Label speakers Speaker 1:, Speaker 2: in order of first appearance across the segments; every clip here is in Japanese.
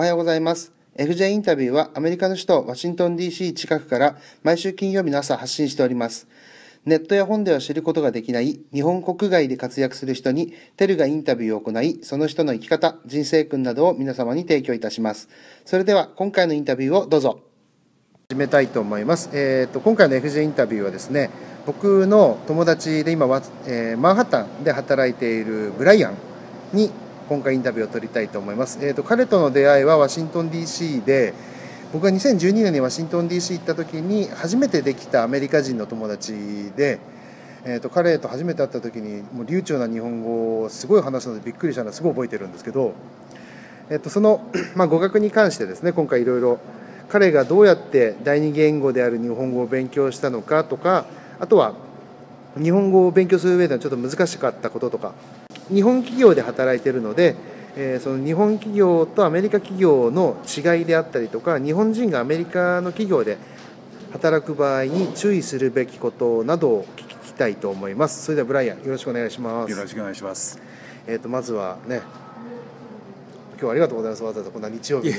Speaker 1: はようございます。FJ インタビューはアメリカの首都ワシントン DC 近くから毎週金曜日の朝発信しております。ネットや本では知ることができない日本国外で活躍する人にテルがインタビューを行い、その人の生き方、人生訓などを皆様に提供いたします。それでは今回のインタビューをどうぞ。始めたいと思います。今回の FJ インタビューはですね、僕の友達で今は、マンハッタンで働いているブライアンに今回インタビューを取りたいと思います。彼との出会いはワシントン DC で、僕が2012年にワシントン DC 行った時に初めてできたアメリカ人の友達で、彼と初めて会った時にもう流暢な日本語をすごい話すのでびっくりしたのはすごい覚えてるんですけど、その、語学に関してですね、今回いろいろ彼がどうやって第二言語である日本語を勉強したのかとか、あとは日本語を勉強する上ではちょっと難しかったこととか、日本企業で働いているので、その日本企業とアメリカ企業の違いであったりとか、日本人がアメリカの企業で働く場合に注意するべきことなどを聞きたいと思います。それではブライアン、よろしくお願いします。
Speaker 2: よろしくお願いします。
Speaker 1: まずはね、今日はありがとうございます。わざわざこんな日曜日に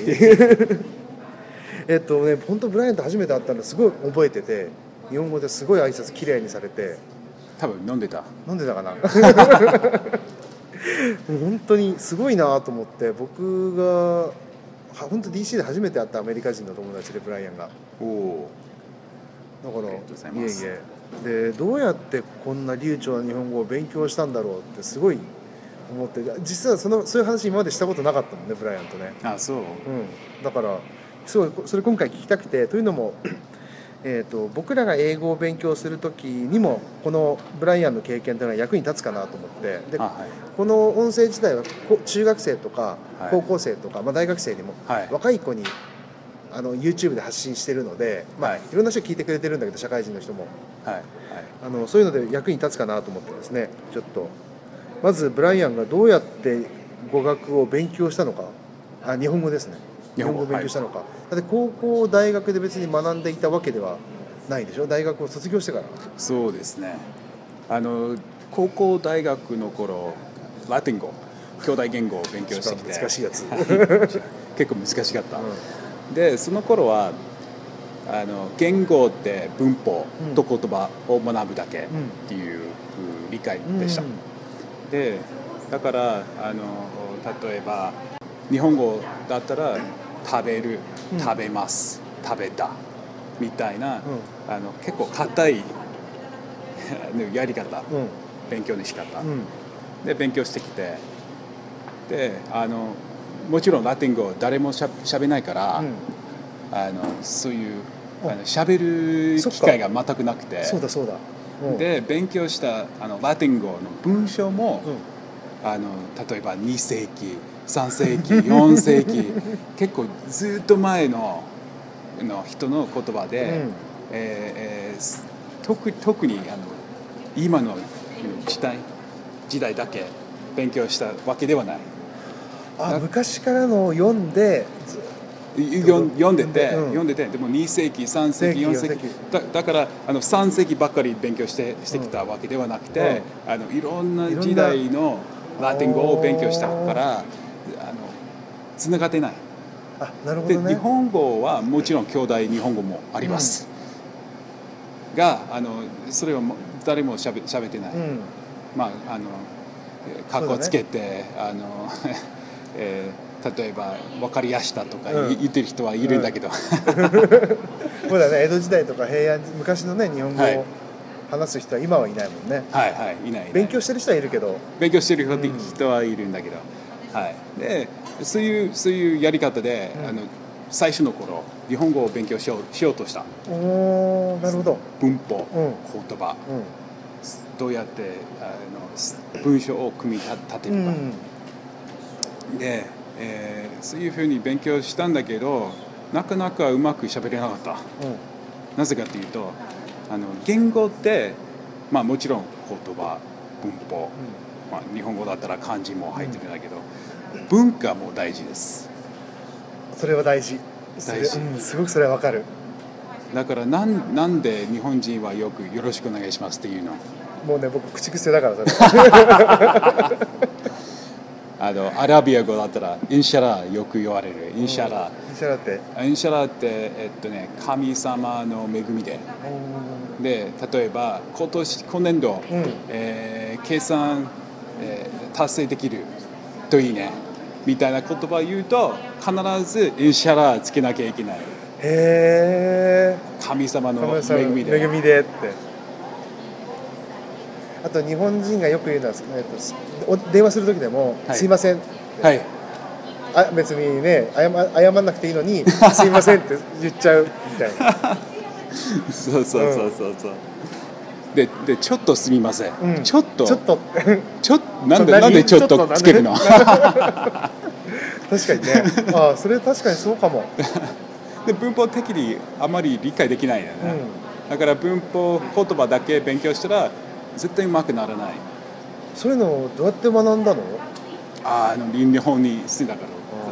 Speaker 1: 本当ブライアンと初めて会ったのすごい覚えてて、日本語ですごい挨拶きれいにされて、
Speaker 2: 多分飲んでた
Speaker 1: かなもう本当にすごいなと思って、僕が本当 DC で初めて会ったアメリカ人の友達でブライアンが。
Speaker 2: おお、
Speaker 1: だから
Speaker 2: ありがとうございます。
Speaker 1: でどうやってこんな流暢な日本語を勉強したんだろうってすごい思って、実はそういう話今までしたことなかったもんね、ブライアンとね。
Speaker 2: あ、そう、
Speaker 1: だからすごいそれ今回聞きたくて、というのも僕らが英語を勉強するときにもこのブライアンの経験というのは役に立つかなと思って、で、この音声自体は中学生とか高校生とか、大学生にも、若い子にYouTube で発信しているので、いろんな人聞いてくれてるんだけど、社会人の人も、そういうので役に立つかなと思ってですね、ちょっとまずブライアンがどうやって語学を勉強したのか、日本語ですね、日本語を勉強したのか、だって高校大学で別に学んでいたわけではないでしょ、大学を卒業してから。
Speaker 2: そうですね、高校大学の頃ラテン語、兄弟言語を勉強してきて、
Speaker 1: 難しいやつ
Speaker 2: 結構難しかった、でその頃は言語って文法と言葉を学ぶだけっていう理解でした、でだから例えば日本語だったら食べる、食べます、食べたみたいな、結構硬いやり方、勉強の仕方、で勉強してきて、でもちろんラテン語誰もしゃべないから、そういうしゃべる機会が全くなくて、で勉強したラテン語の文章も、例えば2世紀3世紀4世紀結構ずっと前の人の言葉で、特に今の時代だけ勉強したわけではない。
Speaker 1: 昔からの読んで
Speaker 2: 読んでて、でも2世紀3世紀4世紀だから3世紀ばっかり勉強してきたわけではなくて、いろんな時代のラテン語を勉強したからつながってない。
Speaker 1: なるほどね。
Speaker 2: で日本語はもちろん兄弟日本語もあります、がそれは誰もしゃべってない、かっこつけて、例えば分かりやしたとか言ってる人はいるんだけど、
Speaker 1: そうだね、江戸時代とか平安昔のね日本語を話す人は今はいないもんね。
Speaker 2: いない。
Speaker 1: 勉強してる人はいるけど、
Speaker 2: 勉強してる人はいるんだけど、でそういうやり方で、最初の頃日本語を勉強しようとした。
Speaker 1: なるほど。
Speaker 2: 文法、言葉、どうやって文章を組み立てるか、で、そういうふうに勉強したんだけど、なかなかうまくしゃべれなかった、なぜかというと言語って、もちろん言葉、文法、日本語だったら漢字も入ってるんだけど、文化も大事です。
Speaker 1: それは大事、すごくそれは分かる。
Speaker 2: だからなんで日本人はよくよろしくお願いしますっていうの。
Speaker 1: もうね、僕口癖だからそれ
Speaker 2: アラビア語だったらインシャラよく言われる。インシャラって神様の恵みで、例えば今年度、計算、達成できるといいねみたいな言葉を言うと必ずインシャラつけなきゃいけない。神様の恵みで
Speaker 1: って。あと日本人がよく言うのは、電話する時でも、すいません、別にね謝らなくていいのにすいませんって言っちゃうみたいな。
Speaker 2: そうでちょっとすみません、ちょっとなんでちょっとつけるの。
Speaker 1: 確かにね。それ確かにそうかも。
Speaker 2: で文法的にあまり理解できないよね、だから文法言葉だけ勉強したら絶対うまくならない。
Speaker 1: そういうのをどうやって学んだの？
Speaker 2: 日本に住んだから。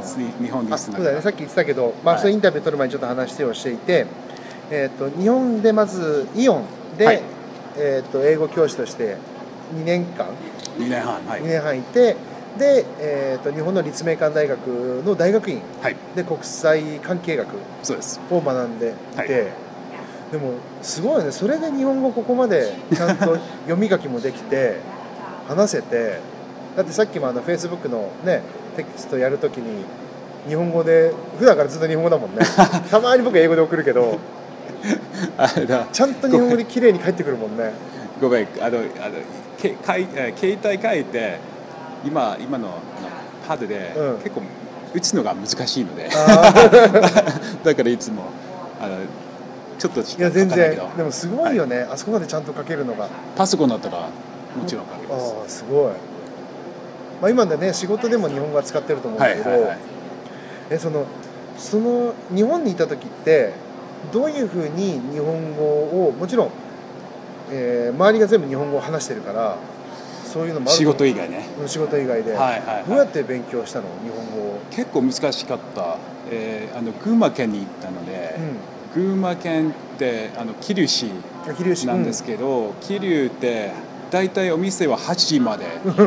Speaker 1: そうだね、さっき言ってたけど、そのインタビュー取る前にちょっと話をしていて、日本でまずイオンで、英語教師として2年半いて、で、日本の立命館大学の大学院で国際関係学を学んでいて、でもすごいね、それで日本語ここまでちゃんと読み書きもできて話せて、だってさっきもFacebook のねテキストやるときに日本語で、普段からずっと日本語だもんね。たまに僕英語で送るけどちゃんと日本語で綺麗に返ってくるもんね。
Speaker 2: ごめん、携帯書いて今のパドで、結構打つのが難しいのでだからいつもちょっとしか書かないけど。いや全然でもすごいよね、あそこまでちゃんと書けるのが。パソコンだったらもちろん書けます。
Speaker 1: すごい。今でね仕事でも日本語は使ってると思うんだけど、その日本にいた時ってどういうふうに日本語を、もちろん、周りが全部日本語を話してるからそういうのもある。
Speaker 2: 仕事以外ね。
Speaker 1: 仕事以外で、どうやって勉強したの日本語を？
Speaker 2: 結構難しかった。群馬県に行ったので、群馬県って桐生市なんですけど、桐生って大体お店は8時まで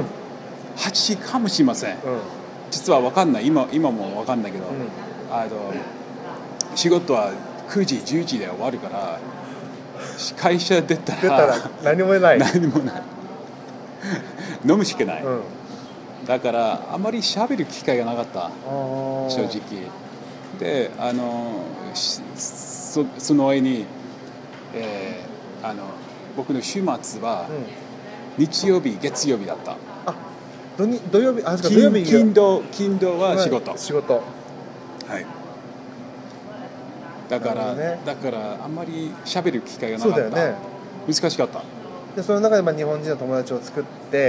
Speaker 2: 8時かもしれません、実は分かんない。今も分かんないけど、仕事は9時10時で終わるから、会社出たら
Speaker 1: 何もない
Speaker 2: 飲むしかない、だからあまり喋る機会がなかった、正直で。その上に、僕の週末は日曜日月曜日だった。
Speaker 1: 土曜日、
Speaker 2: 金土は仕事、だからあんまり喋る機会がなかった。そうだよね、難しかった。
Speaker 1: でその中で日本人の友達を作って、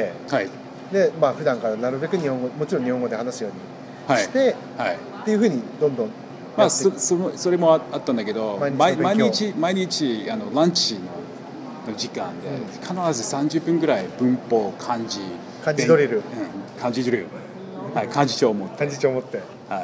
Speaker 1: で普段からなるべく日本語、もちろん日本語で話すようにして、っていうふうにどんどん
Speaker 2: それもあったんだけど、毎日ランチの時間で、必ず30分ぐらい文法漢字
Speaker 1: ドリル、
Speaker 2: 漢字帳を持って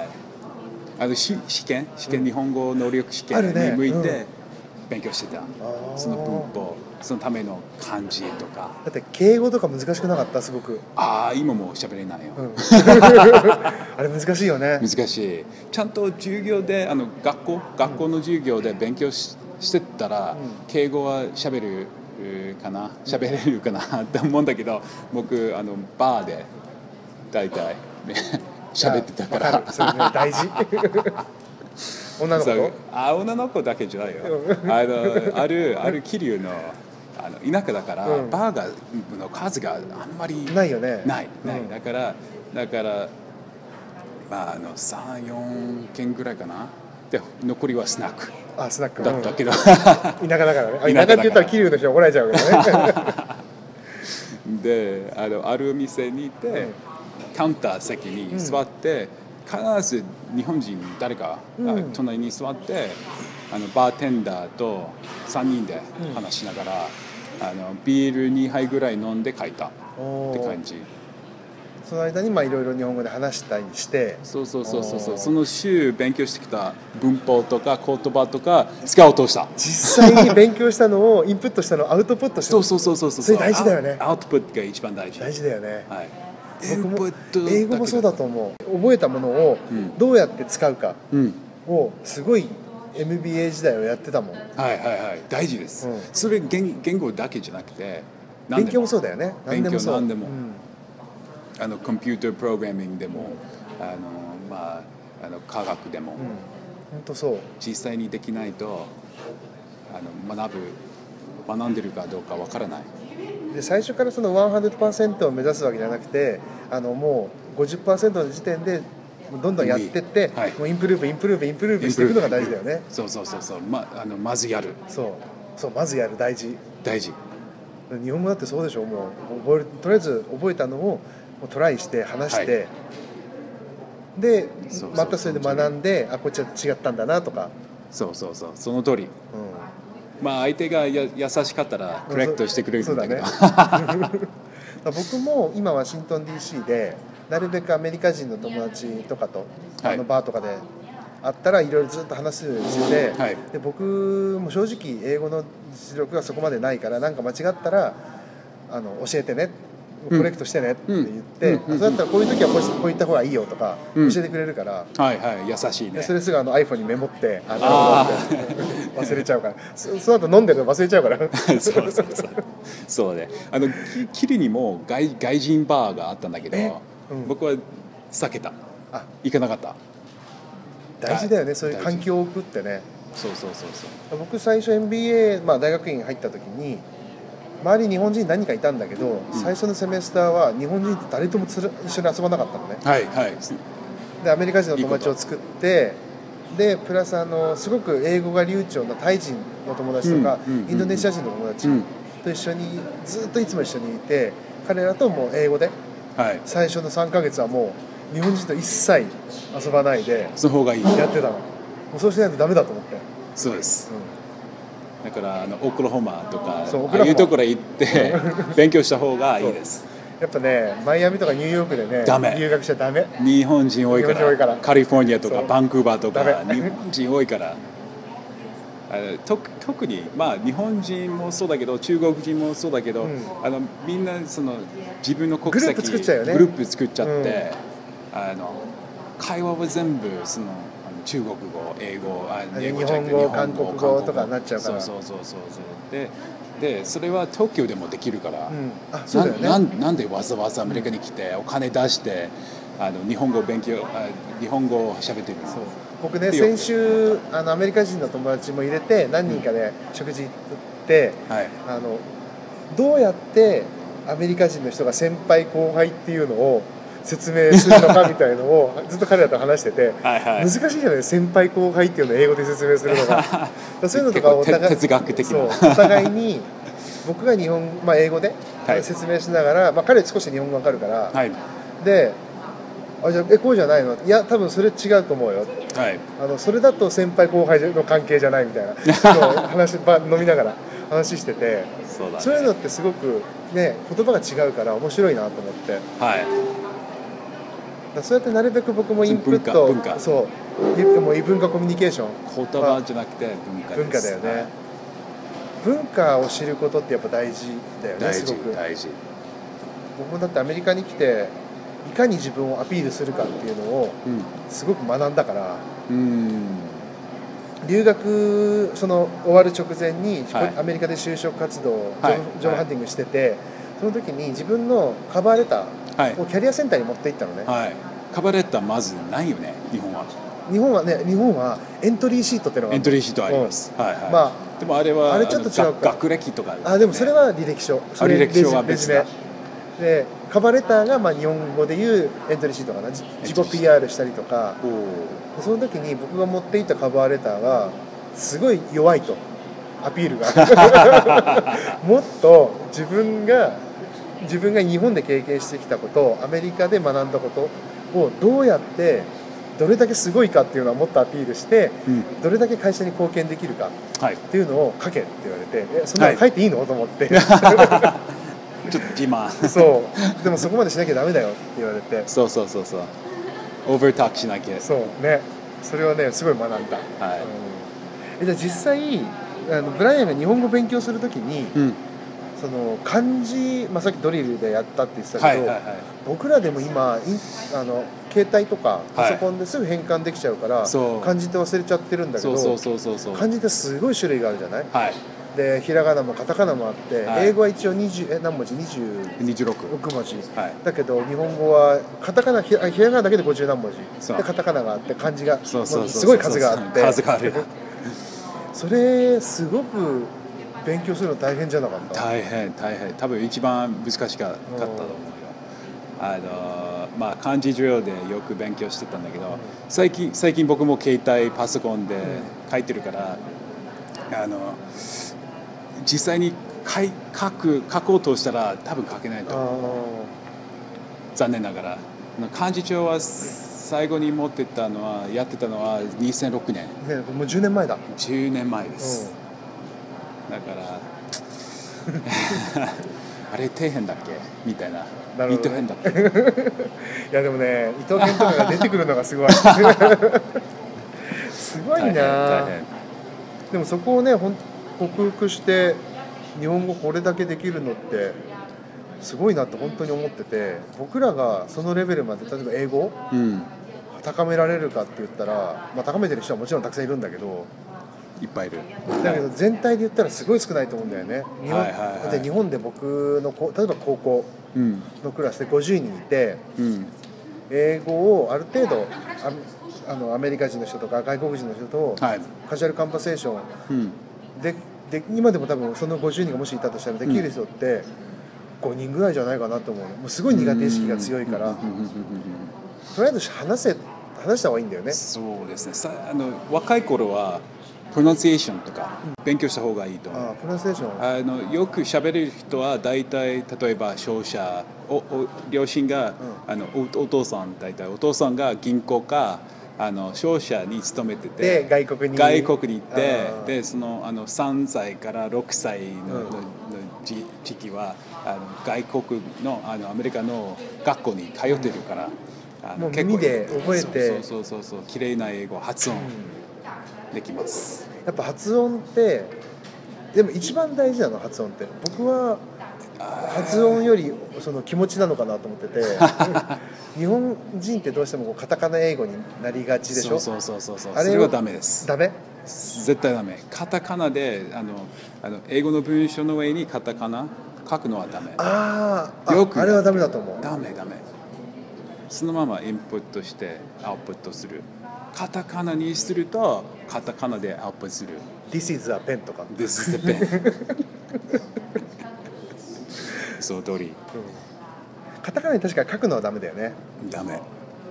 Speaker 2: 試験日本語能力試験に向いて勉強してた、その文法、そのための漢字とか。
Speaker 1: だって敬語とか難しくなかった？すごく。
Speaker 2: 今も喋れないよ、
Speaker 1: あれ難しいよね。
Speaker 2: 難しい。ちゃんと授業で学校の授業で勉強してたら、敬語は喋れるかなって思うんだけど、僕バーで大体喋ってたから。
Speaker 1: それね、大事。女の子？
Speaker 2: 女の子だけじゃないよ。ある桐生の田舎だから、バーの数があんまり
Speaker 1: ないよね。
Speaker 2: ない。だから3、4軒ぐらいかな。で残りはスナック。
Speaker 1: スナック
Speaker 2: だったけど。
Speaker 1: 田舎だからね。田舎って言ったら桐生の人怒られちゃうけどね。
Speaker 2: である店にいて、カウンター席に座って、必ず日本人誰か隣に座って、バーテンダーと3人で話しながら、ビール2杯ぐらい飲んで帰ったって感じ。
Speaker 1: その間にいろいろ日本語で話したりして。
Speaker 2: その週勉強してきた文法とか言葉とか使おうとした。
Speaker 1: 実際に勉強したのをインプットしたのをアウトプットして。
Speaker 2: そう
Speaker 1: それ大事だよね。
Speaker 2: アウトプットが一番大事
Speaker 1: だよね。 僕も英語もそうだと思う。覚えたものをどうやって使うかをすごい MBA 時代をやってたもん。
Speaker 2: はいはいはい、大事です、それ言語だけじゃなくて
Speaker 1: 勉強もそうだよね。何でもそう。
Speaker 2: 何でも、コンピュータープログラミングでも、科学でも、
Speaker 1: 本当そう。
Speaker 2: 実際にできないと学んでるかどうかわからない。
Speaker 1: で最初からその 100% を目指すわけじゃなくて、もう 50% の時点でどんどんやってって、もうインプルーブしていくのが大事だよね。
Speaker 2: そうまずやる。
Speaker 1: そうまずやる、大事。日本語だってそうでしょ。もうとりあえず覚えたのをもうトライして話して、でまたそれで学んで、こっちは違ったんだなとか。
Speaker 2: その通り。相手が優しかったらコレクトしてくれるんだけど。
Speaker 1: 僕も今ワシントン DC でなるべくアメリカ人の友達とかとバーとかで会ったらいろいろずっと話すようにしてて、で僕も正直英語の実力がそこまでないから、何か間違ったら教えてね、コレクトしてねって言って、そうだったらこういう時はこう言った方がいいよとか教えてくれるから、
Speaker 2: 優しいね。
Speaker 1: それすぐiPhone にメモって忘れちゃうから、その後飲んでるの忘れちゃうから
Speaker 2: そうね。キリにも外人バーがあったんだけど、僕は避けた。行かなかった。
Speaker 1: 大事だよね、そういう環境を置くってね。
Speaker 2: そう
Speaker 1: 僕最初 MBA、大学院入った時に周り日本人何人かいたんだけど、最初のセメスターは日本人って誰とも一緒に遊ばなかったのね。でアメリカ人の友達を作って、でプラスすごく英語が流暢なタイ人の友達とか、インドネシア人の友達と一緒にずっといつも一緒にいて、彼らともう英語で、最初の3ヶ月はもう日本人と一切遊ばないで
Speaker 2: その方がいい
Speaker 1: やってたの。もうそうしないとダメだと思って。
Speaker 2: そうです、だからオクラホマとかああいうところへ行って勉強した方がいいです。
Speaker 1: やっぱね、マイアミとかニューヨークでね留学しちゃダメ。
Speaker 2: 日本人多いからカリフォルニアとかバンクーバーとか日本人多いから、特に日本人もそうだけど中国人もそうだけど、みんなその自分の国籍
Speaker 1: グループ作っちゃうよね。
Speaker 2: グループ作っちゃって、会話は全部その中国語、英語、
Speaker 1: 日本語、韓国語とかになっちゃうから。
Speaker 2: でそれは東京でもできるから、
Speaker 1: そうだよね。
Speaker 2: なんでわざわざアメリカに来てお金出して日本語を喋ってるの。
Speaker 1: 僕ね、先週アメリカ人の友達も入れて何人かで食事行って、どうやってアメリカ人の人が先輩後輩っていうのを説明するのかみたいのをずっと彼らと話してて、難しいじゃない。先輩後輩っていうのを英語で説明するのがそういうのとかお互い
Speaker 2: 哲学的な
Speaker 1: お互いに僕が英語で説明しながら、彼少し日本語わかるから、でじゃあこうじゃないの、いや多分それ違うと思うよ、それだと先輩後輩の関係じゃないみたいな話飲みながら話してて、そういうのってすごくね、言葉が違うから面白いなと思って、そうやってなるべく僕もインプット、
Speaker 2: 文化
Speaker 1: もう異文化コミュニケーション、
Speaker 2: 言葉じゃなくて文化です。
Speaker 1: 文化だよね。文化を知ることってやっぱ大事だよね。すごく
Speaker 2: 大事。
Speaker 1: 僕もだってアメリカに来ていかに自分をアピールするかっていうのをすごく学んだから、留学終わる直前にアメリカで就職活動、ジョブハンティングしてて、その時に自分のカバーレターをキャリアセンターに持って行ったのね。
Speaker 2: カバーレターまずないよね、日本は。
Speaker 1: 日本はエントリーシートっていうのが
Speaker 2: エントリーシートあります。でもあれちょっと違うか。学歴とか、
Speaker 1: でもそれは履歴書。
Speaker 2: 履歴書は別だ。
Speaker 1: でカバーレターが日本語でいうエントリーシートかな。自己 PR したりとか。その時に僕が持っていったカバーレターはすごい弱いと、アピールがもっと自分が日本で経験してきたこと、アメリカで学んだことをどうやってどれだけすごいかっていうのはもっとアピールして、どれだけ会社に貢献できるかっていうのを書けって言われて、そんなの書いていいのと思ってちょっ
Speaker 2: と自慢
Speaker 1: でもそこまでしなきゃダメだよって言われて、
Speaker 2: そうオーバータックしなきゃ。
Speaker 1: そうね、それはねすごい学んだ。じゃあ実際ブライアンが日本語勉強するときに、 その漢字、さっきドリルでやったって言ってたけど、僕らでも今携帯とかパソコンですぐ変換できちゃうから、漢字って忘れちゃってるんだけど、漢字ってすごい種類があるじゃない、でひらがなもカタカナもあって、英語は一応何文字26文字、だけど日本語はカタカナひらがなだけで50何文字でカタカナがあって漢字がすごい数があってそれすごく勉強するの大変じゃなかった？
Speaker 2: 大変多分一番難しかったと思うよ。漢字授業でよく勉強してたんだけど、最近僕も携帯パソコンで書いてるから、実際に書こうとしたら多分書けないと思う。残念ながら漢字帳は最後にやってたのは2006年。
Speaker 1: もう10年前だ。
Speaker 2: 10年前です、だからあれ底辺だっけみたいな。糸編だっけい
Speaker 1: やでもね、糸編とかが出てくるのがすごいすごいな。でもそこをね克服して日本語これだけできるのってすごいなって本当に思ってて、僕らがそのレベルまで例えば英語、高められるかって言ったら、高めてる人はもちろんたくさんいるんだけど、
Speaker 2: いっぱいいる。
Speaker 1: だけど全体で言ったらすごい少ないと思うんだよね。日本で僕の例えば高校のクラスで50人いて、英語をある程度アメリカ人の人とか外国人の人とカジュアルカンバセーションで今でも多分その50人がもしいたとしたらできる人って5人ぐらいじゃないかなと思う。もうすごい苦手意識が強いから、とりあえず話した方がいいんだよね。
Speaker 2: そうですね。若い頃はプロナンシエーションとか勉強した方がいいと思う。
Speaker 1: プロナンシエーション。
Speaker 2: よく喋る人は大体例えば商社、両親が、お父さんが銀行か商社に勤めてて、外国に行って、でその3歳から6歳の時期は外国のアメリカの学校に通ってるから、
Speaker 1: もう耳で覚えて、
Speaker 2: そう綺麗な英語発音できます。
Speaker 1: やっぱ発音ってでも一番大事なの、発音って。僕は発音よりその気持ちなのかなと思ってて日本人ってどうしてもカタカナ英語になりがちでしょ。
Speaker 2: そうそれはダメです。
Speaker 1: ダメ？
Speaker 2: 絶対ダメ。カタカナで英語の文章の上にカタカナ書くのはダメ。あれはダメだと思う。ダメ。そのままインプットしてアウトプットする。カタカナにするとカタカナでアウトプットする。
Speaker 1: This is a pen とか
Speaker 2: This is a pen そう通り、
Speaker 1: カタカナに確かに書くのはダメだよね。
Speaker 2: ダメ。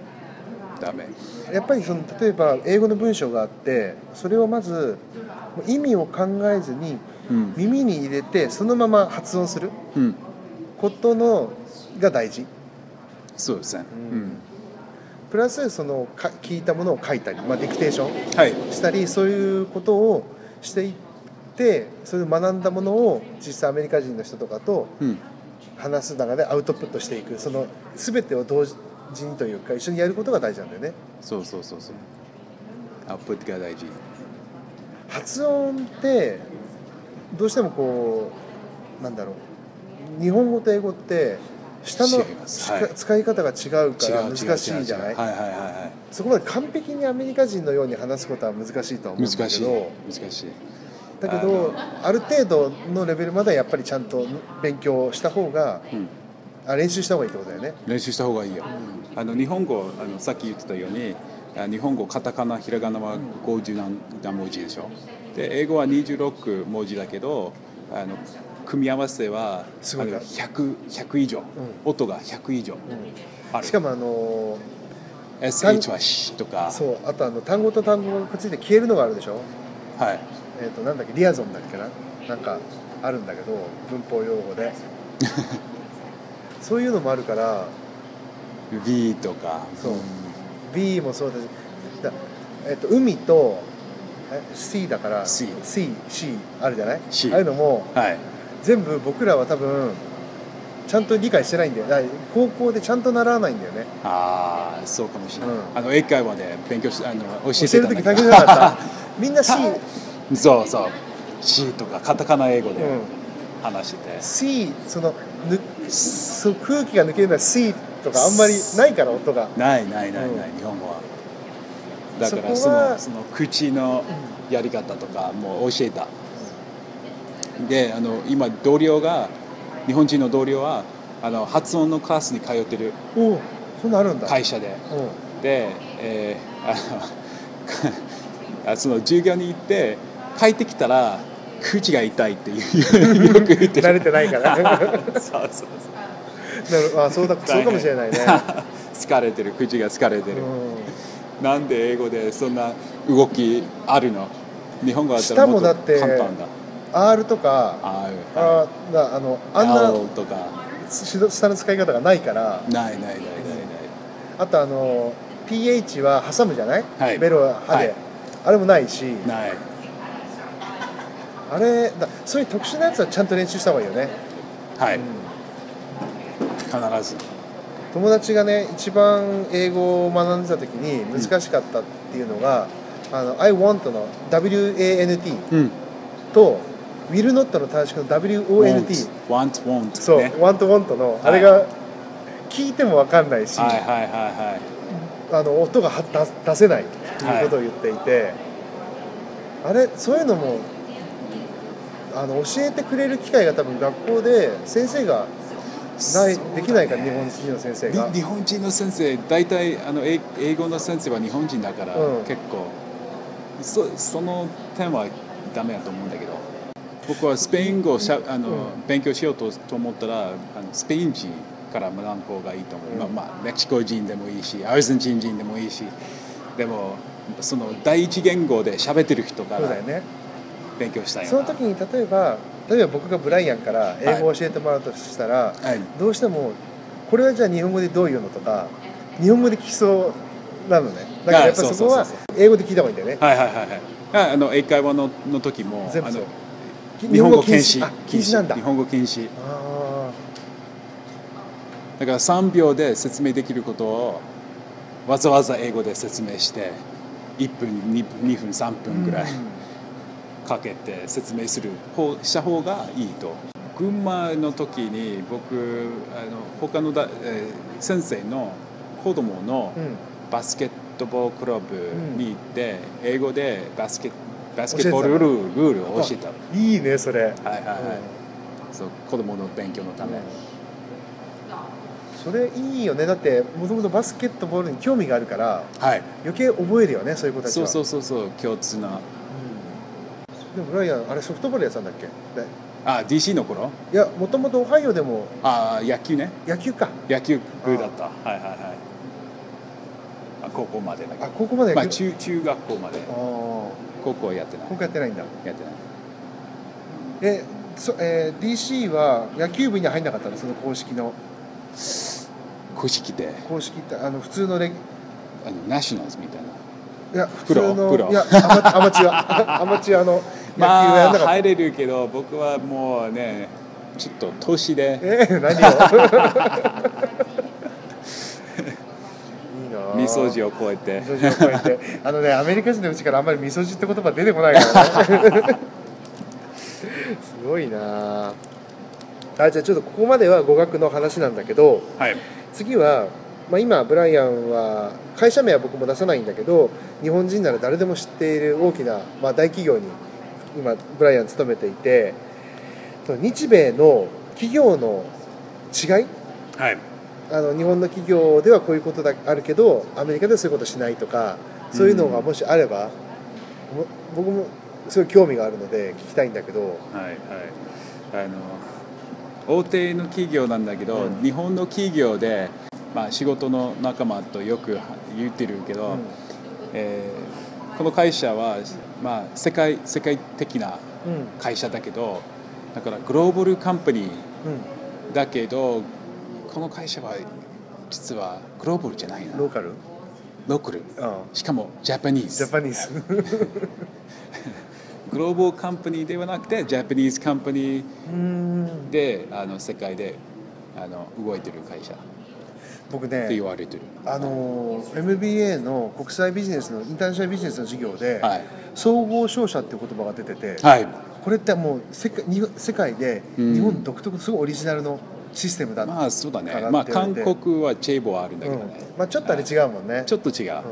Speaker 1: やっぱり例えば英語の文章があって、それをまず意味を考えずに耳に入れてそのまま発音することが大事。
Speaker 2: そうですね。
Speaker 1: プラス聞いたものを書いたり、ディクテーションしたり、そういうことをしていって、それで学んだものを実際アメリカ人の人とかと話す中でアウトプットしていく、その全てを同時にというか一緒にやることが大事なんだよね。
Speaker 2: そうアウトプットが大事。
Speaker 1: 発音ってどうしても日本語と英語って下の使い方が違うから難しいじゃない。そこまで完璧にアメリカ人のように話すことは難しいとは思うんだけど、
Speaker 2: 難しい。
Speaker 1: だけどある程度のレベルまではやっぱりちゃんと勉強した方が、練習した方がいいってことだよね。
Speaker 2: 練習した方がいいよ。日本語さっき言ってたように日本語カタカナひらがなは50何文字でしょ。で英語は26文字だけど組み合わせは100以上、音が100以上ある。
Speaker 1: しかも
Speaker 2: SH はしとか、
Speaker 1: あと単語と単語がくっついて消えるのがあるでしょ。なんだっけ、リアゾンだっけな、なんかあるんだけど文法用語でそういうのもあるから
Speaker 2: B とか、
Speaker 1: B もそうだし、海とC だから C あるじゃない。ああいうのも、全部僕らは多分ちゃんと理解してないんだよ。だから高校でちゃんと習わないんだよね。
Speaker 2: そうかもしれない。英会話で勉強教えてたんだ
Speaker 1: けど、教える時大変じゃなかったみんな C
Speaker 2: そう C とかカタカナ英語で、 話してて、
Speaker 1: C そう空気が抜けるのは C とかあんまりないから音が
Speaker 2: ない、日本語は。だからその口のやり方とかも教えた。で今日本人の同僚は発音のクラスに通ってる
Speaker 1: そんなあるんだ
Speaker 2: 会社で、で、その授業に行って帰ってきたら口が痛いっていうよく言ってる。
Speaker 1: 慣れてないから
Speaker 2: そう
Speaker 1: かもしれないね
Speaker 2: 口が疲れてる、なんで英語でそんな動きあるの？日本語だったらもっと簡単だ。
Speaker 1: R とかあんな
Speaker 2: L とか
Speaker 1: 下の使い方がないから
Speaker 2: ない。
Speaker 1: あとPH は挟むじゃない、
Speaker 2: はい、
Speaker 1: ベロ歯で、あれもないし、あれそういう特殊なやつはちゃんと練習した方がいいよね。
Speaker 2: はい、必ず。
Speaker 1: 友達がね一番英語を学んでた時に難しかったっていうのが、I want の WANT、と will not の短縮の WONT、
Speaker 2: want
Speaker 1: そう、
Speaker 2: ね、
Speaker 1: want のあれが聞いても分かんないし、音が出せないということを言っていて、あれそういうのも教えてくれる機会が多分学校で先生ができないから、日本人の先生が。
Speaker 2: 日本人の先生大体英語の先生は日本人だから、結構その点はダメだと思うんだけど、僕はスペイン語を勉強しようと思ったらスペイン人から学ぶ方がいいと思う、メキシコ人でもいいしアルゼンチン人でもいいし、でもその第一言語で喋ってる人から勉強したいよな。
Speaker 1: その時に例えば僕がブライアンから英語を教えてもらうとしたら、どうしてもこれはじゃあ日本語でどういうのとか日本語で聞きそうなのね。だからやっぱりそこは英語で聞いた方がいいんだよね。
Speaker 2: 英会話の時も
Speaker 1: 全部
Speaker 2: 日本語禁止
Speaker 1: なんだ。
Speaker 2: 日本語禁止。だから3秒で説明できることをわざわざ英語で説明して1分2分3分ぐらいかけて説明した方がいいと。群馬の時に僕他の先生の子供のバスケットボールクラブに行って英語でバスケットボールルールを教えた。
Speaker 1: いいねそれ。
Speaker 2: そう、子供の勉強のため。
Speaker 1: それいいよね。だってもともとバスケットボールに興味があるから、余計覚えるよね、そういう子たちは。
Speaker 2: そう共通な。
Speaker 1: でもブライアンあれソフトボールやってたんだっけ？
Speaker 2: DC の頃？
Speaker 1: いや、もともとオハイオでも
Speaker 2: 野球ね。
Speaker 1: 野球か。
Speaker 2: 野球部だった。高校までだけど。
Speaker 1: 高校まで野球。
Speaker 2: 中学校まで。高校はやってない。
Speaker 1: 高校やってないんだ。
Speaker 2: やってない。
Speaker 1: DC は野球部には入んなかったの？その公式の。
Speaker 2: 公式って
Speaker 1: 普通の
Speaker 2: ナショナルズみたいな。
Speaker 1: いや普通の
Speaker 2: プロ
Speaker 1: いやアマチュアの野球はやんなかった。
Speaker 2: 入れるけど僕はもうねちょっと年で
Speaker 1: 何をいいな、
Speaker 2: みそじを超えて
Speaker 1: アメリカ人のうちからあんまりみそじって言葉出てこないからねすごいな。じゃあちょっとここまでは語学の話なんだけど、次は、今ブライアンは会社名は僕も出さないんだけど、日本人なら誰でも知っている大きな、大企業に今ブライアン勤めていて、日米の企業の違い、日本の企業ではこういうことあるけどアメリカではそういうことしないとか、そういうのがもしあれば、僕もすごい興味があるので聞きたいんだけど。
Speaker 2: 大手の企業なんだけど、日本の企業で、仕事の仲間とよく言ってるけど、この会社は、世界的な会社だけど、だからグローバルカンパニーだけど、この会社は実はグローバルじゃないな。
Speaker 1: ローカル
Speaker 2: しかもジャパニーズグローバルカンパニーではなくてジャパニーズカンパニーで世界で動いてる会社
Speaker 1: 僕ね
Speaker 2: って言われてる。
Speaker 1: MBA の国際ビジネスのインターナショナルビジネスの授業で、総合商社っていう言葉が出てて、 これってもう世界で日本独特すごいオリジナルのシステムだ
Speaker 2: まあそうだね。まあ韓国はチェーボーあるんだけどね、
Speaker 1: まあちょっとあれ違うもんね。
Speaker 2: ちょっと違う、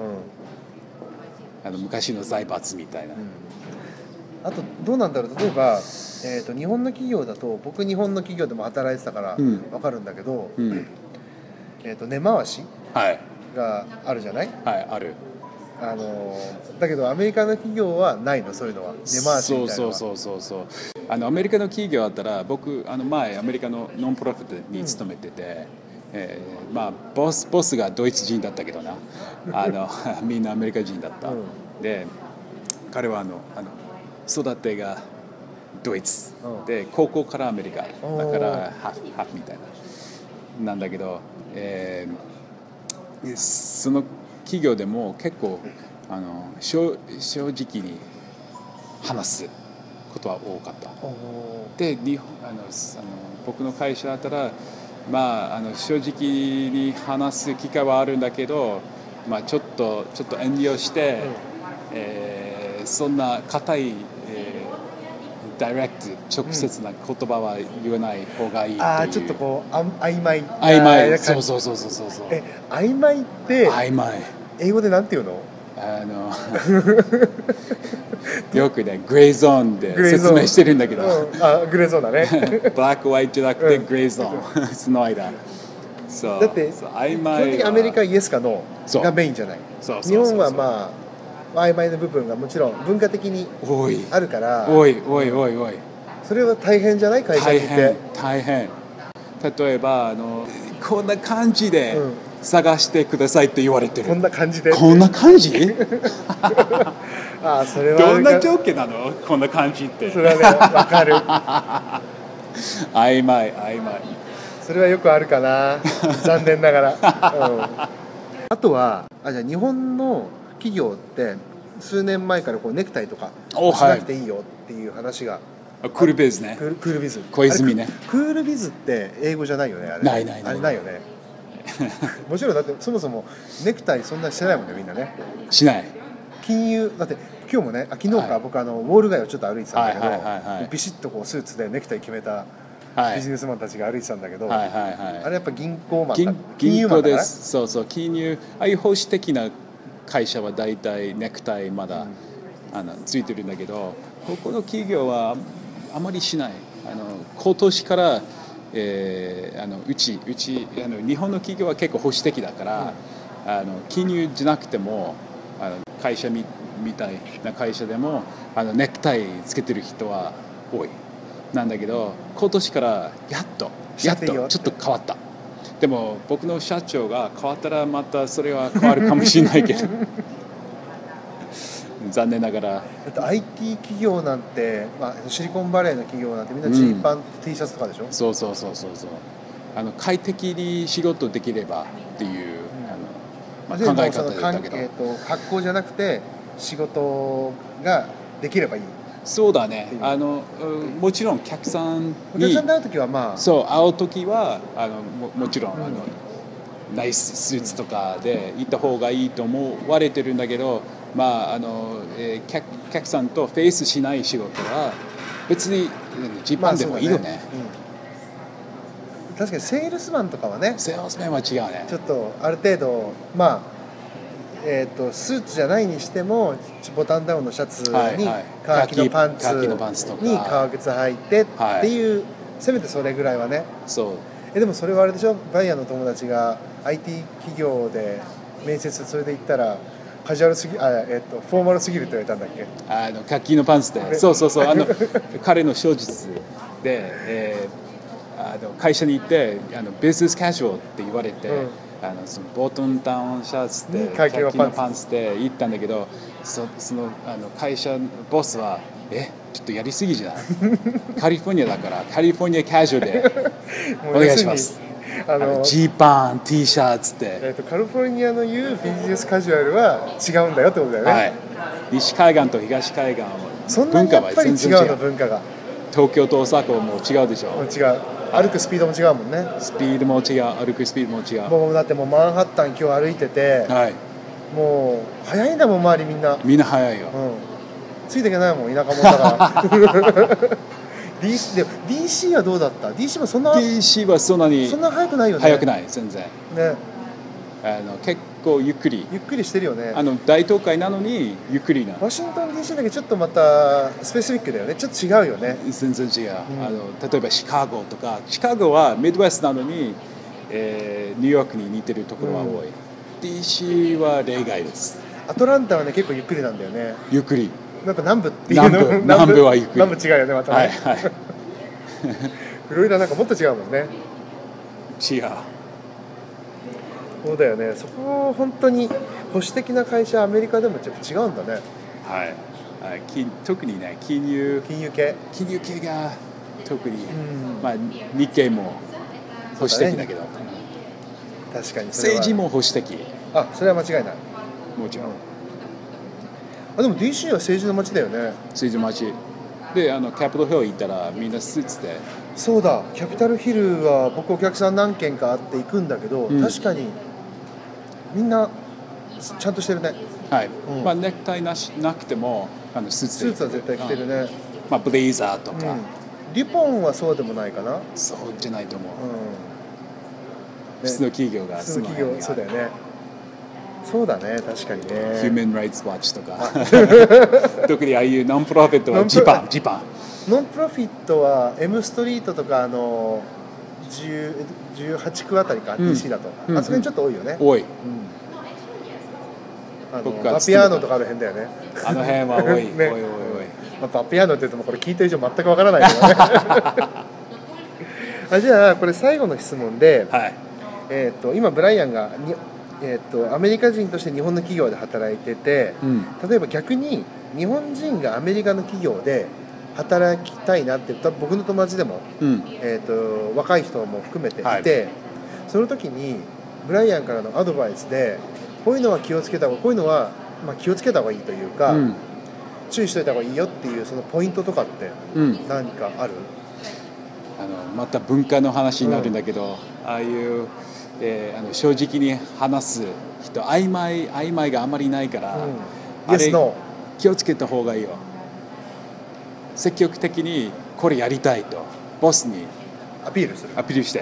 Speaker 2: 昔の財閥みたいな、
Speaker 1: あとどうなんだろう、例えば、日本の企業だと、僕日本の企業でも働いてたから分かるんだけど、根回しがあるじゃない、
Speaker 2: はいある。
Speaker 1: だけどアメリカの企業はないの、そういうのは、根回しみたいなのは。
Speaker 2: そうアメリカの企業あったら、僕前アメリカのノンプロフィットに勤めてて、まあボスがドイツ人だったけどなみんなアメリカ人だった、で彼は育てがドイツ、で高校からアメリカだからハーフみたいななんだけど、その企業でも結構正直に話すことは多かった。で僕の会社だったら、まあ、正直に話す機会はあるんだけど、まあ、ちょっと遠慮して、そんな固い、ダイレクト直接な言葉は言わない方がいいっていう、
Speaker 1: ちょっとこう曖昧
Speaker 2: そう
Speaker 1: 曖昧って英語でなんて言うの？
Speaker 2: よくねグレーゾーンで説明してるんだけど、
Speaker 1: グレーゾーンだね
Speaker 2: ブラックホワイトじゃなくてグレーゾーンその間。
Speaker 1: だって基本的にアメリカはイエスかノーがメインじゃない。日本はまあ曖昧な部分がもちろん文化的にあるから、
Speaker 2: おい
Speaker 1: それは大変じゃない？会社にいて
Speaker 2: 大変。例えばこんな感じで探してくださいって言われてる。
Speaker 1: こんな感じで
Speaker 2: こんな感じ
Speaker 1: それは
Speaker 2: どんな条件なのこんな感じって。
Speaker 1: それはね分かる
Speaker 2: 曖昧
Speaker 1: それはよくあるかな残念ながら、あとはじゃあ日本の企業って数年前からこうネクタイとかしなくていいよっていう話が、
Speaker 2: クールビズね。
Speaker 1: クールビズ
Speaker 2: 小泉ね。
Speaker 1: クールビズって英語じゃないよね、あれ。
Speaker 2: ない
Speaker 1: あれないよねもちろんだってそもそもネクタイそんなにしてないもんね、みんなね。
Speaker 2: しない。
Speaker 1: 金融だって今日もね、昨日か、僕ウォール街をちょっと歩いてたんだけど、ビシッとこうスーツでネクタイ決めたビジネスマンたちが歩いてたんだけど、あれやっぱ銀行マン金融マンだから。
Speaker 2: そう金融、ああいう保守的な会社は大体ネクタイまだ、ついてるんだけど、ここの企業はあまりしない。今年から、うち日本の企業は結構保守的だから、金融じゃなくても会社みたいな会社でもネクタイつけてる人は多いなんだけど、今年からやっとちょっと変わった。でも僕の社長が変わったらまたそれは変わるかもしれないけど残念ながら。
Speaker 1: IT 企業なんて、シリコンバレーの企業なんてみんなジーパン、T シャツとかでしょ。そう
Speaker 2: 快適に仕事できればっていう、考え方だけど、
Speaker 1: 格好じゃなくて仕事ができればいい。
Speaker 2: そうだね。もちろんお客さんに
Speaker 1: 会う時は
Speaker 2: 会う時はもちろん、ナイススーツとかで行った方がいいと思われてるんだけど、客さんとフェイスしない仕事は別にジーパンでもいいよね。
Speaker 1: 確かにセールスマンとかはね、
Speaker 2: セールスマンは違うね。
Speaker 1: ちょっとある程度スーツじゃないにしてもボタンダウンのシャツにカーキのパンツに革靴履いてっていう、せめてそれぐらいはね。でもそれはあれでしょ、バイヤーの友達が IT 企業で面接それで行ったらカジュアルすぎフォーマルすぎるって言われたんだっけ。
Speaker 2: カーキのパンツで彼の証実で、会社に行ってビジネスカジュアルって言われて、そのボトンダウンシャツでカーキのパンツで行ったんだけど、その会社のボスはちょっとやりすぎじゃないカリフォルニアだからカリフォルニアカジュアルでお願いしますジーパン T シャツって、
Speaker 1: カリフォルニアの言うビジネスカジュアルは違うんだよってことだよね。
Speaker 2: 西海岸と東海岸は
Speaker 1: 文化は全然違うの。文化が
Speaker 2: 東京と大阪はもう違うでしょ。
Speaker 1: 違う。歩くスピードも違うもんね。
Speaker 2: スピードも違う、歩くスピードも違う。
Speaker 1: もうだってもうマンハッタン今日歩いてて、もう早いんだもん、周りみんな
Speaker 2: 早いよ、
Speaker 1: ついていけないもん田舎者だからDC でも DC はどうだった？ DC もそんな
Speaker 2: DC はそんな
Speaker 1: 速くないよね。
Speaker 2: 速くない全然
Speaker 1: ね、
Speaker 2: 結構ゆっくり
Speaker 1: してるよね。
Speaker 2: 大都会なのにゆっくりな。
Speaker 1: ワシントン DC だけちょっとまたスペシフィックだよね。ちょっと違うよね。
Speaker 2: 全然違う、例えばシカゴとか、シカゴはミッドウェストなのに、ニューヨークに似てるところは多い、DC は例外です。
Speaker 1: アトランタはね結構ゆっくりなんだよね。
Speaker 2: ゆっくり
Speaker 1: なんか南部っていうの
Speaker 2: 南部はゆっくり。
Speaker 1: 南部違うよねまたね、はいはいフロリダなんかもっと違うもんね。
Speaker 2: 違う。
Speaker 1: そうだよね。そこ本当に保守的な会社アメリカでもちょっと違うんだね。
Speaker 2: はい、特にね金融系が特に、まあ、日系も保守的だけど、
Speaker 1: 確かに
Speaker 2: 政治も保守的。
Speaker 1: それは間違いない。
Speaker 2: もちろん、
Speaker 1: でも DC は政治の街だよね。
Speaker 2: 政治の街でキャピトルヒル行ったらみんなスーツで。
Speaker 1: そうだ、キャピタルヒルは僕お客さん何軒かあって行くんだけど、確かにみんなちゃんとしてるね。
Speaker 2: はい、まあ、ネクタイなくてもスーツ
Speaker 1: は絶対着てるね。
Speaker 2: まあ、ブレイザーとか、
Speaker 1: リポンはそうでもないかな。
Speaker 2: そうじゃないと思う、普通の企業が
Speaker 1: そうだよね。そうだね、確かにね。
Speaker 2: ヒューマン・ライツ・ワッチとか特にああいうノンプロフィットはジパン
Speaker 1: ノンプロフィットは M ストリートとか18区あたりか、DC だとあそこにちょっと多いよね。
Speaker 2: 多い、
Speaker 1: バピアノとかある辺だよね。
Speaker 2: あの辺は多いね、多い、
Speaker 1: バピアノって言ってもこれ聞いてる以上全くわからないけどねじゃあこれ最後の質問で、今ブライアンがアメリカ人として日本の企業で働いてて、例えば逆に日本人がアメリカの企業で働きたいなって僕の友達でも、若い人も含めていて、その時にブライアンからのアドバイスでこういうのは気をつけた方が、こういうのは気をつけた方がいいというか、注意しといた方がいいよっていうそのポイントとかって何かある？
Speaker 2: また文化の話になるんだけど、ああいう正直に話す人、曖昧があんまりないから、あれ気をつけた方がいいよ。積極的にこれやりたいとボスに
Speaker 1: アピールして、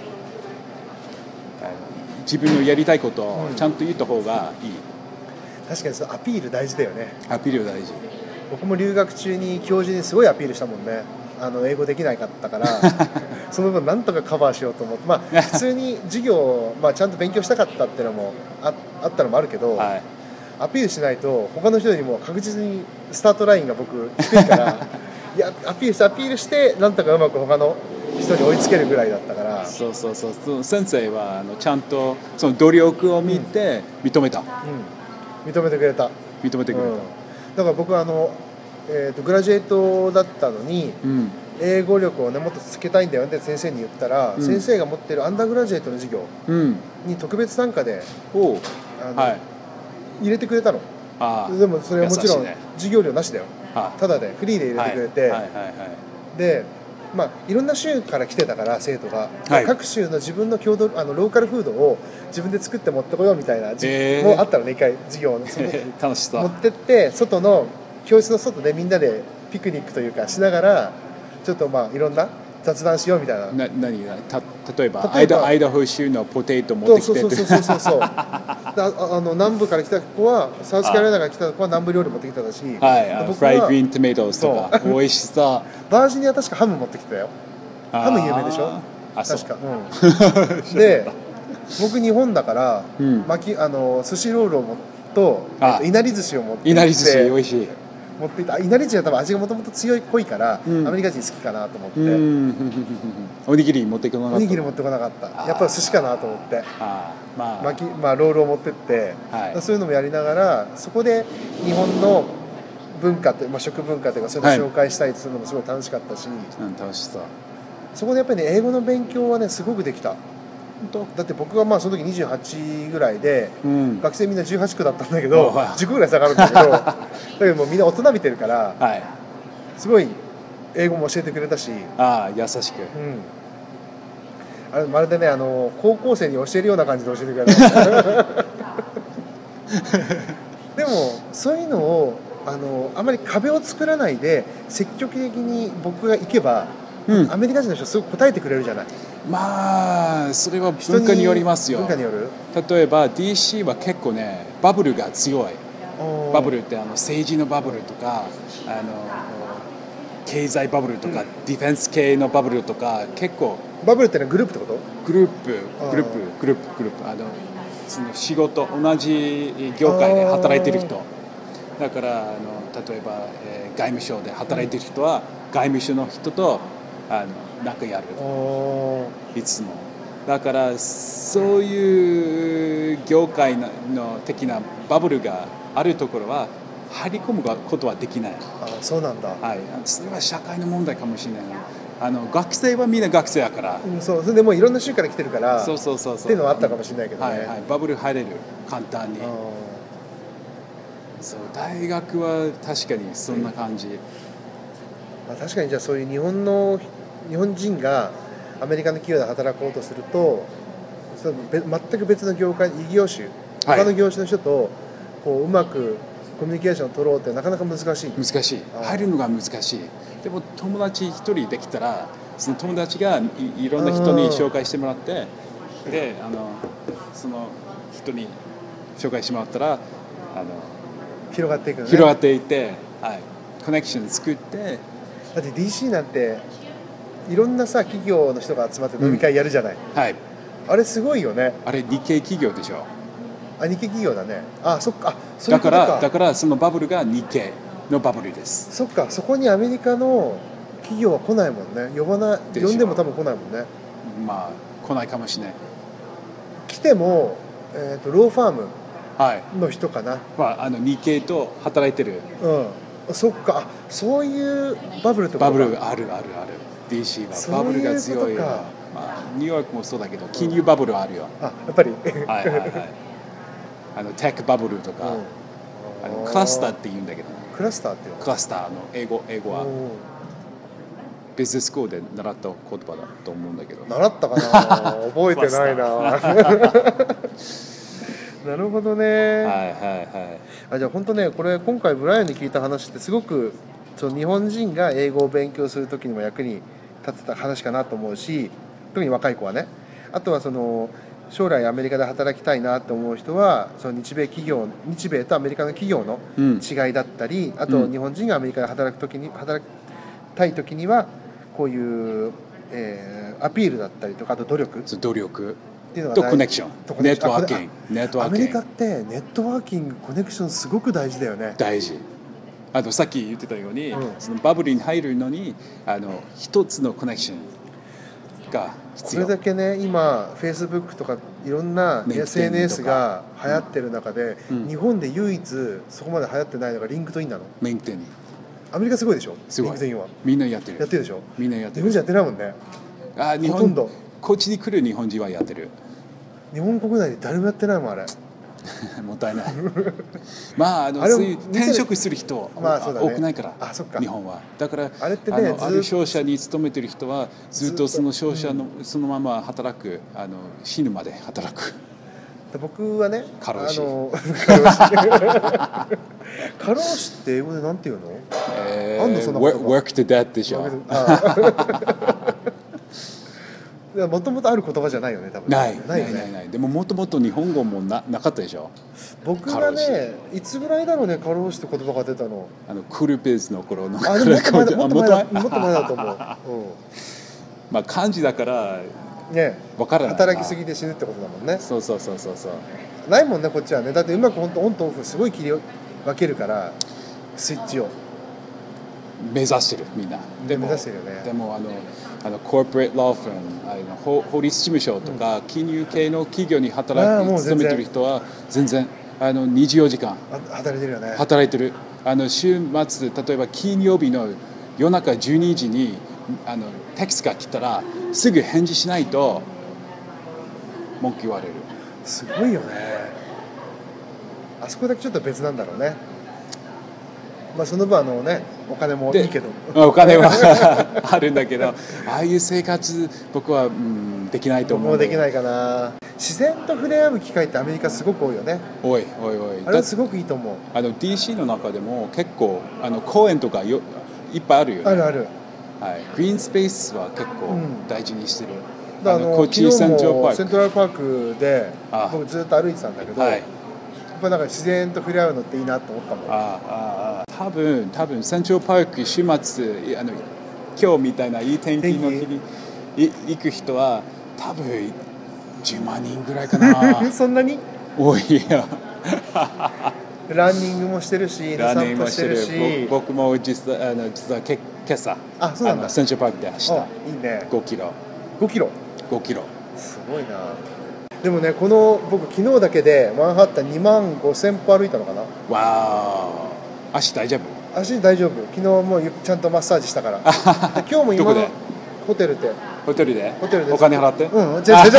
Speaker 2: 自分のやりたいことをちゃんと言った方がいい。
Speaker 1: 確かにそのアピール大事だよね。
Speaker 2: アピール大事。僕
Speaker 1: も留学中に教授にすごいアピールしたもんね。英語できなかったからその分なんとかカバーしようと思って、普通に授業を、ちゃんと勉強したかったっていうのも あったのもあるけど、アピールしないと他の人よりも確実にスタートラインが僕低いからいやアピールしてなんとかうまく他の人に追いつけるぐらいだったから。
Speaker 2: そう先生はちゃんとその努力を見て認めた、
Speaker 1: 認めてくれた、だから僕はグラジュエートだったのに、英語力をねもっとつけたいんだよって先生に言ったら、先生が持ってるアンダーグラジュエートの授業に特別参加で、入れてくれたの。でもそれはもちろん授業料なしだよ、ただでフリーで入れてくれて、でいろんな州から来てたから生徒が、各州の自分のローカルフードを自分で作って持ってこようみたいなもあったのね。一回授業の
Speaker 2: 楽しそう
Speaker 1: 持ってって教室の外でみんなでピクニックというかしながらちょっといろんな雑談しようみたいな。
Speaker 2: 例えばアイダホ州のポテト持ってきて
Speaker 1: そう南部から来た子はサウスカロライナから来た子は南部料理持ってきたし、フ
Speaker 2: ライグリーントマトとか美味しさ
Speaker 1: バージニア確かハム持ってきたよ。ハム有名でしょ確か、で僕日本だから、寿司ロールをといなり寿司を持ってきて、
Speaker 2: いなり寿司美味しい
Speaker 1: 持っていた。いなり寿司は多分味がもともと濃いから、アメリカ人好きかなと思って、
Speaker 2: おにぎり持ってこなかった。
Speaker 1: おにぎり持ってこなかった。やっぱり寿司かなと思って、ロールを持ってって、そういうのもやりながら、そこで日本の文化って、食文化というかそういうのを紹介したりするのもすごい楽しかったし、
Speaker 2: 楽しそう。
Speaker 1: そこでやっぱりね英語の勉強はねすごくできた。だって僕がその時28ぐらいで、学生みんな18区だったんだけど、10区ぐらい下がるんだけどだけどもうみんな大人びてるから、すごい英語も教えてくれたし、
Speaker 2: 優しく、
Speaker 1: まるでね高校生に教えるような感じで教えてくれたでもそういうのをあまり壁を作らないで積極的に僕が行けば、アメリカ人の人すごく答えてくれるじゃない。
Speaker 2: まあそれは文化によりますよ。
Speaker 1: 文化による。
Speaker 2: 例えば DC は結構ねバブルが強い。バブルって政治のバブルとか経済バブルとか、ディフェンス系のバブルとか結構。
Speaker 1: バブルってのはグループってこと？グループ
Speaker 2: その仕事同じ業界で働いてる人だから例えば、外務省で働いてる人は外務省の人と仲やるいつもだからそういう業界の的なバブルがあるところは入り込むことはできない。
Speaker 1: そうなんだ。
Speaker 2: はい、それは社会の問題かもしれない。学生はみんな学生やから、
Speaker 1: そうそれでもういろんな州から来てるから
Speaker 2: そう
Speaker 1: っていうのはあったかもしれないけどね、
Speaker 2: バブル入れる簡単に。そう大学は確かにそんな感じ、
Speaker 1: 確かにじゃあそういう日本人がアメリカの企業で働こうとすると全く別の業界異業種他の業種の人とこううまくコミュニケーションを取ろうってなかなか難しい。
Speaker 2: 入るのが難しい。でも友達一人できたらその友達がいろんな人に紹介してもらってでその人に紹介してもらったら
Speaker 1: 広がっていくのね。
Speaker 2: 広がっていって、コネクション作って。
Speaker 1: だって DC なんていろんなさ企業の人が集まって飲み会やるじゃない、あれすごいよね。
Speaker 2: あれ日系企業でしょ。
Speaker 1: 日系企業だね。そっか。
Speaker 2: だからそのバブルが日系のバブルです。
Speaker 1: そっか。そこにアメリカの企業は来ないもんね。呼んでも多分来ないもんね。
Speaker 2: まあ来ないかもしれない。
Speaker 1: 来ても、ローファームの人かな、
Speaker 2: 日系と働いてる。
Speaker 1: そっか。そういうバブルとか。
Speaker 2: バブルある DC はバブルが強い。ニューヨークもそうだけど金融バブルあるよ。
Speaker 1: やっぱり
Speaker 2: テックバブルとか、クラスターって言うんだけど、
Speaker 1: クラスターっていうの
Speaker 2: クラスター英語はビジネススクールで習った言葉だと思うんだけど。
Speaker 1: 習ったかな覚えてないななるほどね。じゃあ本当ねこれ今回ブライアンに聞いた話ってすごく日本人が英語を勉強する時にも役に立ってた話かなと思うし、特に若い子はね。あとは将来アメリカで働きたいなと思う人は日米とアメリカの企業の違いだったり、あと日本人がアメリカで働きたい時にはこういう、アピールだったりとか、あと努力っていうのが
Speaker 2: とコネクション、ネットワーキング。
Speaker 1: アメリカってネットワーキングコネクションすごく大事だよね。
Speaker 2: 大事。さっき言ってたように、そのバブルに入るのに一つのコネクションが必要。
Speaker 1: これだけね今 Facebook とかいろんな SNS が流行ってる中で、日本で唯一そこまで流行ってないのがリンクトインなの。
Speaker 2: リンクトイン。
Speaker 1: アメリカすごいでしょ。
Speaker 2: リンクトインはみんなやってるでしょ。みんなやってる。
Speaker 1: 日本人やってないもんね。ほとんど
Speaker 2: こっちに来る日本人はやってる。
Speaker 1: 日本国内で誰もやってないもんあれ
Speaker 2: もったいないそういう転職する人多くないから、日本は。だからある商社に勤めてる人はずっとその商社のそのまま働く、死ぬまで働く。
Speaker 1: 僕はね
Speaker 2: 過労死
Speaker 1: 過労死って英語でなんて言うの？あんのそんな
Speaker 2: 言葉。work to death でしょ。
Speaker 1: もともとある言葉じゃないよね多分。
Speaker 2: ない。でももともと日本語もなかったでしょ。
Speaker 1: 僕がねいつぐらいだろうね過労死って言葉が出たの。
Speaker 2: クルペズの頃の。
Speaker 1: もっと前だと思う。
Speaker 2: 漢字だから
Speaker 1: ね、
Speaker 2: 分からない。
Speaker 1: 働きすぎて死ぬってことだもんね。
Speaker 2: そう
Speaker 1: ないもんねこっちはね。だってうまくオンとオフすごい切り分けるからスイッチを
Speaker 2: 目指してるみんな。
Speaker 1: 目指してるよね。
Speaker 2: でもコーポレートローファーム、法律事務所とか、金融系の企業に勤めてる人は全然24時間
Speaker 1: 働いてるよね。
Speaker 2: 働いてる。週末例えば金曜日の夜中12時にテキストが来たらすぐ返事しないと文句言われる。
Speaker 1: すごいよね。あそこだけちょっと別なんだろうね。その分お金もいいけど
Speaker 2: お金はあるんだけどああいう生活僕は、できないと思う。
Speaker 1: 僕もできないかな。 自然と触れ合う機会ってアメリカすごく多いよね。
Speaker 2: おい
Speaker 1: あれはすごくいいと思う。
Speaker 2: DC の中でも結構公園とかいっぱいあるよね。
Speaker 1: あるある。
Speaker 2: はい、グリーンスペースは結構大事にしてる、
Speaker 1: こっちセントラルパークで僕ずっと歩いてたんだけど、はい、やっぱなんか自然と触れ合うのっていいなと思ったもん。
Speaker 2: 多分セントラルパーク週末今日みたいないい天気の日に行く人は多分10万人ぐらいかな。
Speaker 1: そんなに
Speaker 2: 多いや。
Speaker 1: ランニングもしてるし、散歩してるし、
Speaker 2: 僕も実は今朝セントラルパークで走った。いいね。5キロ。
Speaker 1: 5キロ。
Speaker 2: 5キロ。
Speaker 1: すごいな。でもね、僕昨日だけでマンハッタン2万5000歩歩いたのかな。
Speaker 2: わー。足大丈夫？
Speaker 1: 足大丈夫。昨日もうちゃんとマッサージしたから。今日も今のホテルで
Speaker 2: お金払って？
Speaker 1: うん。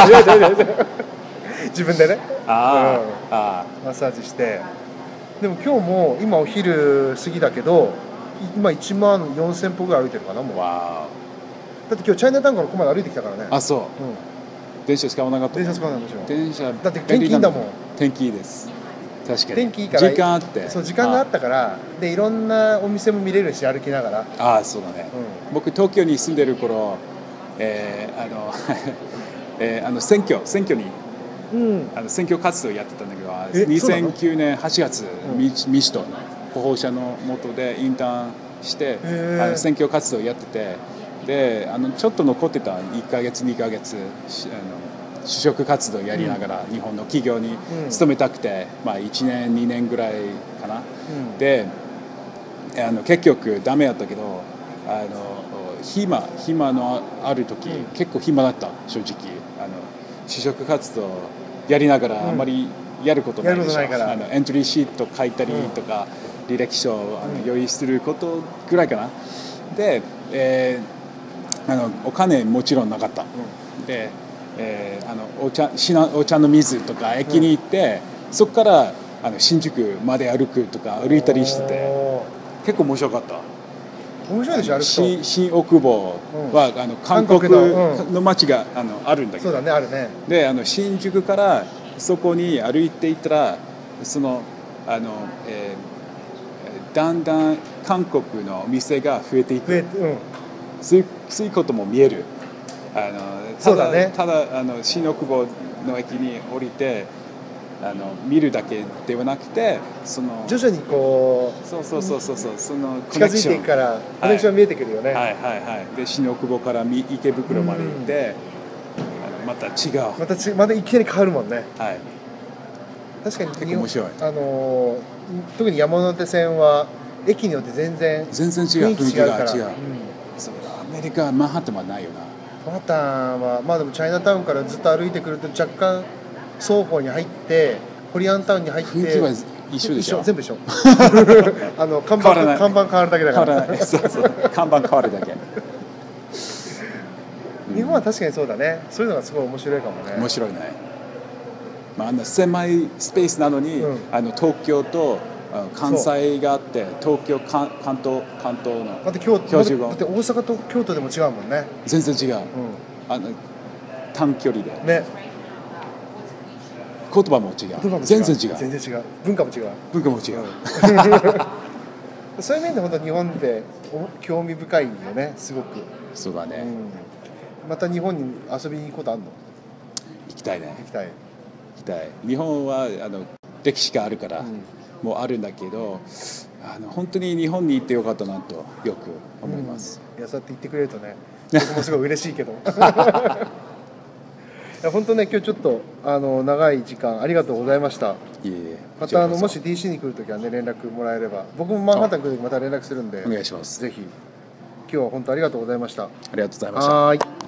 Speaker 1: 自分でね。マッサージして。でも今日も今お昼過ぎだけど今1万4000歩ぐらい歩いてるかなもう。
Speaker 2: わ
Speaker 1: だって今日チャイナタウンからここまで歩いてきたからね。
Speaker 2: あ、そう、電車使わなかった。
Speaker 1: 電車使わないもちろん。
Speaker 2: 電車
Speaker 1: だって天気いいんだもん。
Speaker 2: 天気いいです。確かに
Speaker 1: 天気いいから
Speaker 2: 時間あって、
Speaker 1: そう時間があったからでいろんなお店も見れるし歩きながら。
Speaker 2: そうだね、僕東京に住んでる頃選挙に選挙活動やってたんだけど2009年8月、民主党の候補者の下でインターンして選挙活動やってて、でちょっと残ってた1ヶ月2ヶ月就職活動やりながら日本の企業に勤めたくて、1年2年ぐらいかな、で結局ダメやったけど暇のある時、結構暇だった正直就職活動やりながらあんまりやることないでしょ。エントリーシート書いたりとか、履歴書を用意することぐらいかな。で、お金もちろんなかった。で、お茶の水とか駅に行って、そこから新宿まで歩くとか歩いたりしてて結構面白かった。
Speaker 1: 面白いでしょ。
Speaker 2: 新大久保は韓国の街があるんだけど、
Speaker 1: そうだね、あるね。
Speaker 2: で新宿からそこに歩いていったらだんだん韓国の店が増えていく、そういうことも見える。ただ新大久保の駅に降りて見るだけではなくて
Speaker 1: 徐々にこう
Speaker 2: そう近
Speaker 1: づいていくからコネクション見えてくるよね。
Speaker 2: で新大久保から池袋まで行って、また違う
Speaker 1: またいきなり変わるもんね。確かに
Speaker 2: 結構面白い。
Speaker 1: 特に山手線は駅によって全然
Speaker 2: 違う雰囲気が違う。アメリカマンハッタンはないよな。
Speaker 1: マンハッタンはでもチャイナタウンからずっと歩いてくると若干双方に入ってコリアンタウンに入って
Speaker 2: 雰囲気は一緒でしょ。
Speaker 1: 全部一緒。看板変わるだけだから。
Speaker 2: そう看板変わるだけ。
Speaker 1: 日本は確かにそうだね。そういうのがすごい面白いかもね。
Speaker 2: 面白いね。狭いスペースなのに、東京と関西があって東京関東の
Speaker 1: だって大阪と京都でも違うもんね。
Speaker 2: 全然違う。短距離で
Speaker 1: ね。
Speaker 2: 言葉も違う。全然違う。
Speaker 1: 文化も違う。そういう面で本当日本って興味深いよね。すごく。
Speaker 2: そうだね。
Speaker 1: また日本に遊びに行くことあるの？
Speaker 2: 行きたいね。
Speaker 1: 行きたい。
Speaker 2: 日本は歴史があるから、もうあるんだけど本当に日本に行ってよかったなとよく思います。
Speaker 1: そうやって言ってくれるとね、僕もすごい嬉しいけど。本当ね、今日ちょっと長い時間ありがとうございました。またもし DC に来るときはね連絡もらえれば、僕もマンハッタン来るときまた連絡するんで、
Speaker 2: お願いします。
Speaker 1: ぜひ。今日は本当ありがとうございました。
Speaker 2: ありがとうございました。